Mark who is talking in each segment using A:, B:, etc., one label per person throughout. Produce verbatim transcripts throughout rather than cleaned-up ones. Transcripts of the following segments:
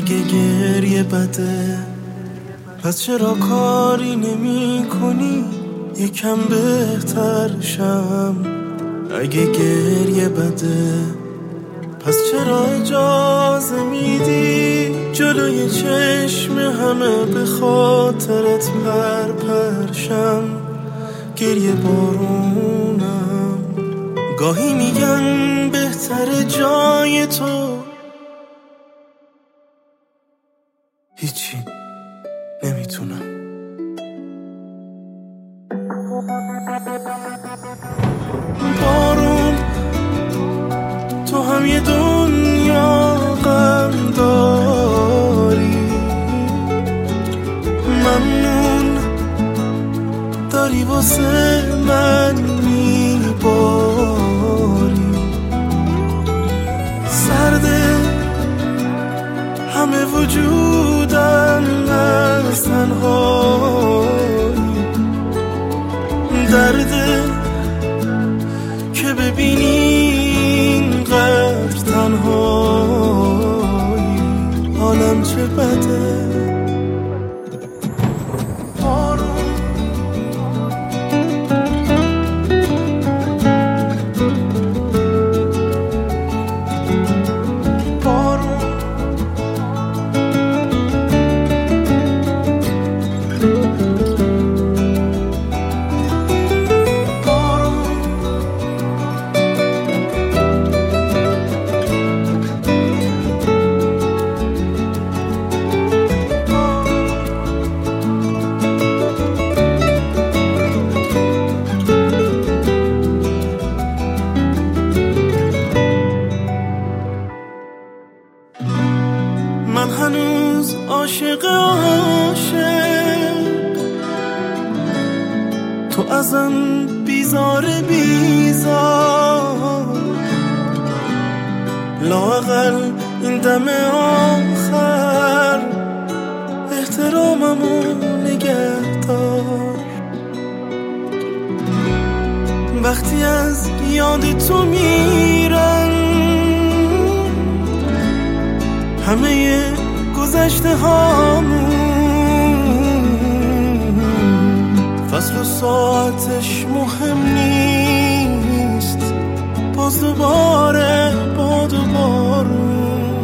A: اگه گریه بده پس چرا کاری نمی کنی یکم بهتر شم؟ اگه گریه بده پس چرا اجازه میدی جلوی چشم همه به خاطرت پر پرشم؟ گریه بارونم گاهی میگن بهتر جای تو هیچی نمیتونم. بارون تو هم یه دنیا غم داری، ممنون داری واسه من میباری. سرده همه وجودم از تنهایی، درده که ببینی اینقدر تنهایی حالم چه بده. من هنوز عاشق عاشق، تو ازم بیزار بیزار، لااقل این دم آخر احتراممو نگه دار. وقتی از یاد تو میرم همه گذشته هامون، فصل و ساعتش مهم نیست، باز دوباره باد و بارون.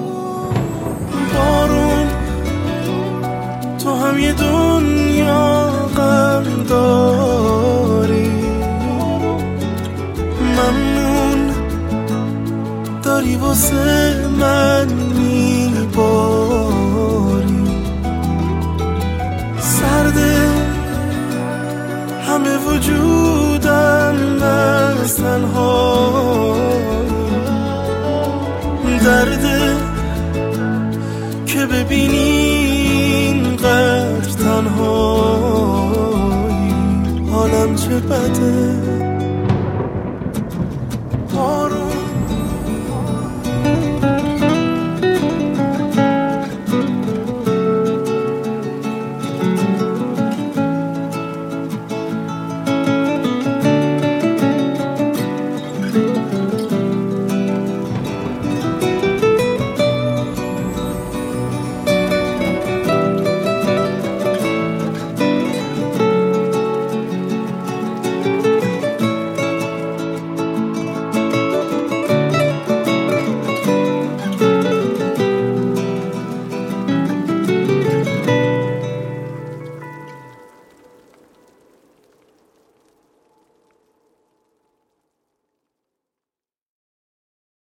A: بارون تو هم یه دنیا غم داری، ممنون داری واسه من میباری. سرده همه وجودم از تنهایی، درده که ببینی اینقدر تنهایی حالم چه بده.